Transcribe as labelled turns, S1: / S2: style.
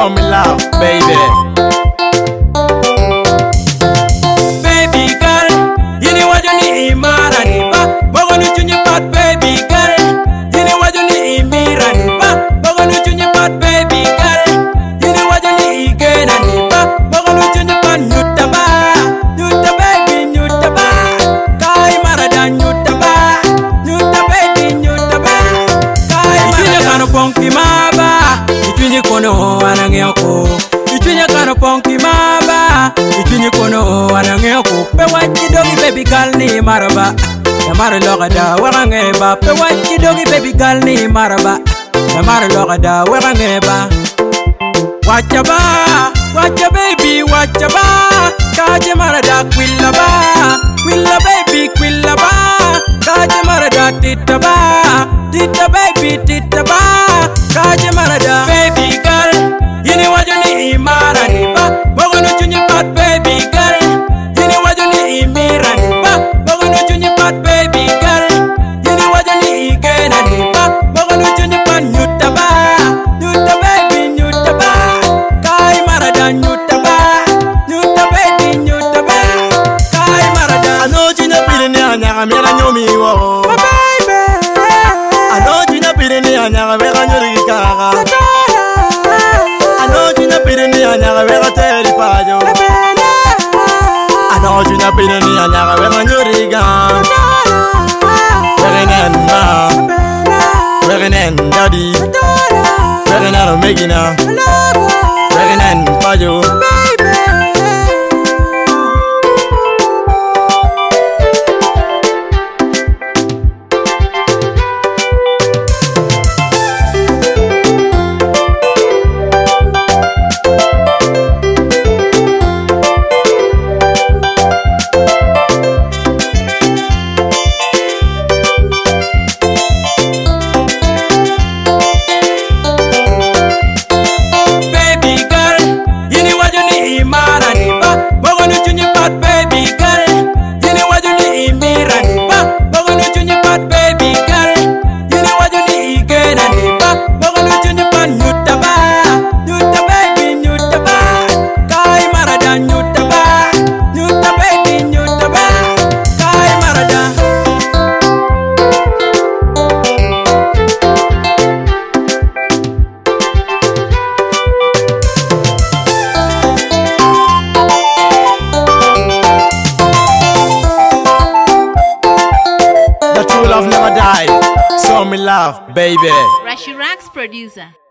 S1: show me love, baby.
S2: Baby girl, yini wajoni imara nipa, bogo nuchunyi pat baby girl. Yini wajoni imira nipa, bogo nuchunyi pat baby girl. Yini wajoni igena nipa, bogo nuchunyi pat nyutaba. Nyuta baby nyutaba, kai marada nyutaba. Nyuta baby nyutaba, kai marada. Ichunyi kano ponki maba, ichunyi kono anangyako. Ichunyi kano ponki maba, ichunyi kono anangyako. Pe wachi dogi baby girl ni maraba, ya mara lokada warangeba. Pe wachi dogi baby girl ni maraba, ya mara lokada warangeba. Wacha ba, wacha baby, wacha ba. Kaje marada kwilla ba, kwilla baby, kwilla ba. Kaje marada tita ba, tita baby, tita ba. Kaje marada baby girl, yini wajoni imara nipa, bogo nuchunyi pat baby girl. Yini wajoni imira nipa, bogo nuchunyi pat baby girl. Yini wajoni igena nipa, bogo nuchunyi pat nyutaba. Nyuta baby nyutaba, kai marada nyutaba. Nyuta baby nyutaba, kai marada.
S1: Anoji na pilini anyaga mera nyomi wo.
S2: Baby,
S1: Anoji na pilini anyaga mera nyori kaka. Anoji na pilini anyaga mera teri pajo. Anoji na pilini anyaga mera nyori ga. Wegen ma, wegen daddy, wegen megina, wegen pajo. Love never die. Show me love, baby.
S3: Rashirax producer.